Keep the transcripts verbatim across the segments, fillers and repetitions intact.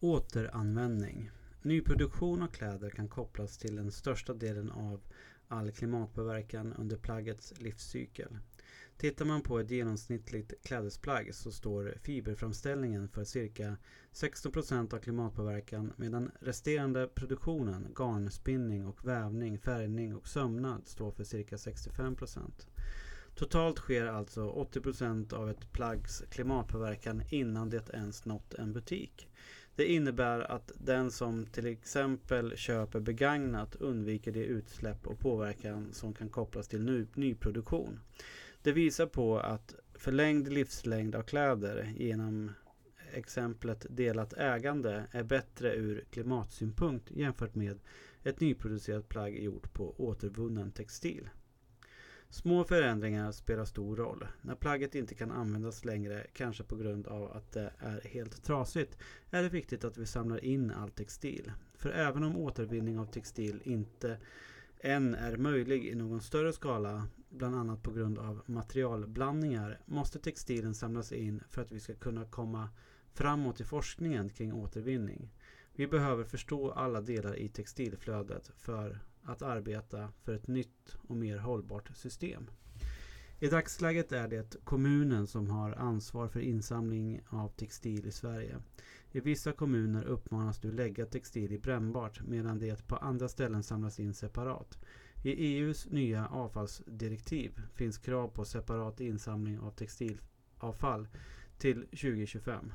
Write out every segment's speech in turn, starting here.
Återanvändning. Nyproduktion av kläder kan kopplas till den största delen av all klimatpåverkan under plaggets livscykel. Tittar man på ett genomsnittligt klädesplagg så står fiberframställningen för cirka sexton procent av klimatpåverkan, medan resterande produktionen, garnspinning och vävning, färgning och sömnad står för cirka sextiofem procent. Totalt sker alltså åttio procent av ett plaggs klimatpåverkan innan det ens nått en butik. Det innebär att den som till exempel köper begagnat undviker det utsläpp och påverkan som kan kopplas till ny, nyproduktion. Det visar på att förlängd livslängd av kläder genom exemplet delat ägande är bättre ur klimatsynpunkt jämfört med ett nyproducerat plagg gjort på återvunnen textil. Små förändringar spelar stor roll. När plagget inte kan användas längre, kanske på grund av att det är helt trasigt, är det viktigt att vi samlar in all textil. För även om återvinning av textil inte än är möjlig i någon större skala, bland annat på grund av materialblandningar, måste textilen samlas in för att vi ska kunna komma framåt i forskningen kring återvinning. Vi behöver förstå alla delar i textilflödet för att arbeta för ett nytt och mer hållbart system. I dagsläget är det kommunen som har ansvar för insamling av textil i Sverige. I vissa kommuner uppmanas du lägga textil i brännbart, medan det på andra ställen samlas in separat. I E U:s nya avfallsdirektiv finns krav på separat insamling av textilavfall till tjugo tjugofem.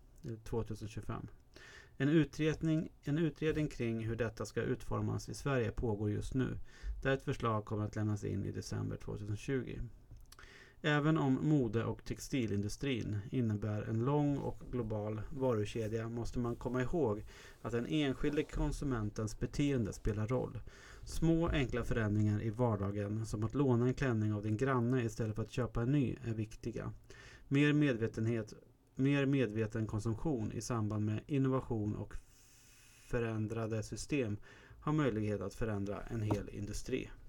En utredning, en utredning kring hur detta ska utformas i Sverige pågår just nu, där ett förslag kommer att lämnas in i december tjugohundratjugo. Även om mode- och textilindustrin innebär en lång och global varukedja måste man komma ihåg att den enskilde konsumentens beteende spelar roll. Små enkla förändringar i vardagen, som att låna en klänning av din granne istället för att köpa en ny, är viktiga. Mer medvetenhet Mer medveten konsumtion i samband med innovation och förändrade system har möjlighet att förändra en hel industri.